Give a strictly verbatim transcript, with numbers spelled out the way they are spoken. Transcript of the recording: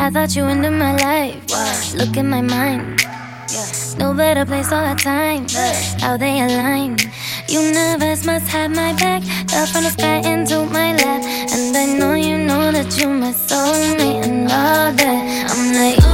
I thought you into my life. Look in my mind. No better place all the time. How they align. Universe must have my back. Fell from the sky into my lap. And I know you know that you my soulmate and all that. I'm like